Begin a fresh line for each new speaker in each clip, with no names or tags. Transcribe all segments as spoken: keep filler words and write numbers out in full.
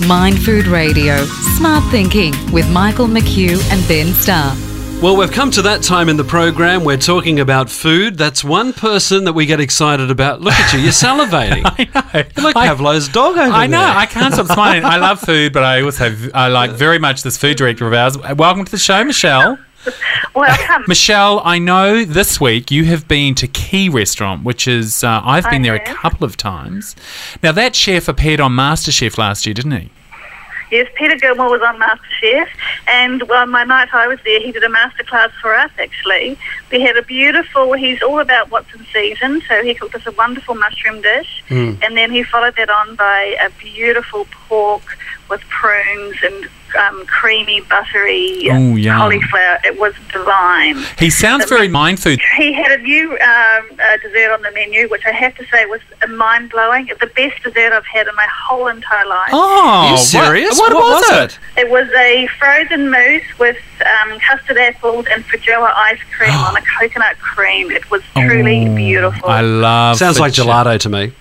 Mind Food Radio, Smart Thinking with Michael McHugh and Ben Starr.
Well, we've come to that time in the program. We're talking about food. That's one person that we get excited about. Look at you. You're salivating.
I know.
You're like
I,
Pavlov's dog over
I know.
there.
I can't stop smiling. I love food, but I also I like very much this food director of ours. Welcome to the show, Michelle.
Welcome.
Michelle, I know this week you have been to Key Restaurant, which is, uh, I've been
I
there a
have.
couple of times. Now, that chef appeared on MasterChef last year, didn't he?
Yes, Peter Gilmore was on MasterChef, and well, my night I was there, he did a masterclass for us, actually. We had a beautiful, he's all about what's in season, so he cooked us a wonderful mushroom dish,
Mm.
and then he followed that on by a beautiful pork with prunes and um, creamy, buttery
Ooh, yum.
cauliflower. It was divine.
He sounds very mind food.
He had a new um, uh, dessert on the menu, which I have to say was mind-blowing. The best dessert I've had in my whole entire life.
Oh,
Are you
what-
serious?
What, was,
was
it?
It was a frozen mousse with um, custard apples and feijoa ice cream on a coconut cream. It was truly
Oh,
beautiful.
I love
Sounds like
feijoa.
gelato to me.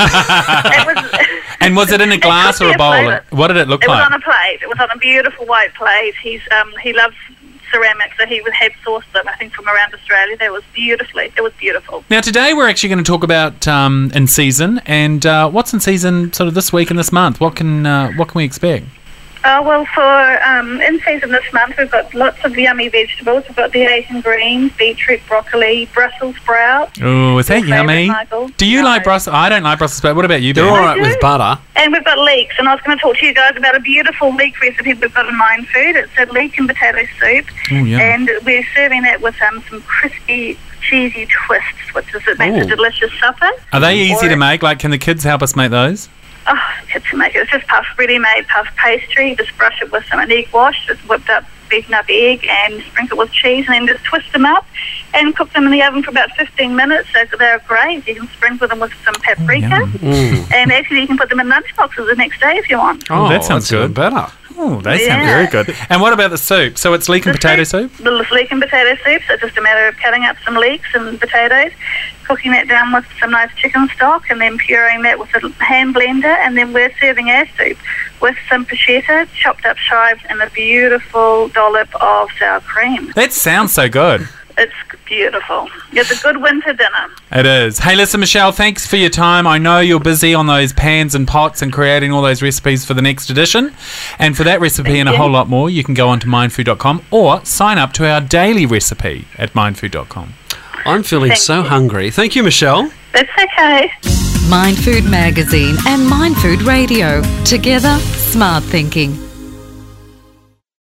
it was,
And was it in a glass
could
or
be
a bowl?
flavour.
What did it look
It was
like?
on a plate. It was on a beautiful white plate. He's um, he loves ceramics, so he would have sourced them, I think, from around Australia. They was beautifully. It was beautiful.
Now, today we're actually going to talk about um, in season and uh, what's in season sort of this week and this month. What can uh, what can we expect?
Oh, well, for um, in season this month, we've got lots of yummy vegetables. We've got the Asian greens, beetroot, broccoli, Brussels sprout.
Oh, is that
Your favourite,
yummy?
Michael?
Do you
No.
like Brussels? I don't like Brussels sprout. What about you,
They're
Ben?
all right
do.
with butter.
And we've got leeks, and I was going to talk to you guys about a beautiful leek recipe we've got in Mind Food. It's a leek and potato soup,
Oh, yum.
and we're serving it with um, some crispy, cheesy twists, which is it makes
Ooh.
a delicious supper.
Are they easy
Or-
to make? Like, can the kids help us make those?
Oh, kids can make it. It's just puff, ready-made puff pastry. Just brush it with some an egg wash, just whipped up, beaten up egg, and sprinkle it with cheese, and then just twist them up and cook them in the oven for about fifteen minutes. So they're great. You can sprinkle them with some paprika,
yum.
Mm.
and actually you can put them in lunch boxes the next day if you want.
Oh, that sounds
that's even
good.
better.
Oh, they sound
Yeah.
very good. And what about the soup? So it's leek and
The
potato soup?
The leek and potato soup. So it's just a matter of cutting up some leeks and potatoes, cooking that down with some nice chicken stock, and then pureeing that with a hand blender, and then we're serving our soup with some pancetta, chopped up chives, and a beautiful dollop of sour cream.
That sounds so good.
It's beautiful. It's a good winter dinner.
It is. Hey, listen, Michelle, thanks for your time. I know you're busy on those pans and pots and creating all those recipes for the next edition. And for that recipe
Thank
and a
you.
whole lot more, you can go on to mindfood dot com or sign up to our daily recipe at mindfood dot com.
I'm feeling
Thank
so
you.
hungry. Thank you, Michelle.
That's okay.
Mind Food Magazine and Mind Food Radio. Together, smart thinking.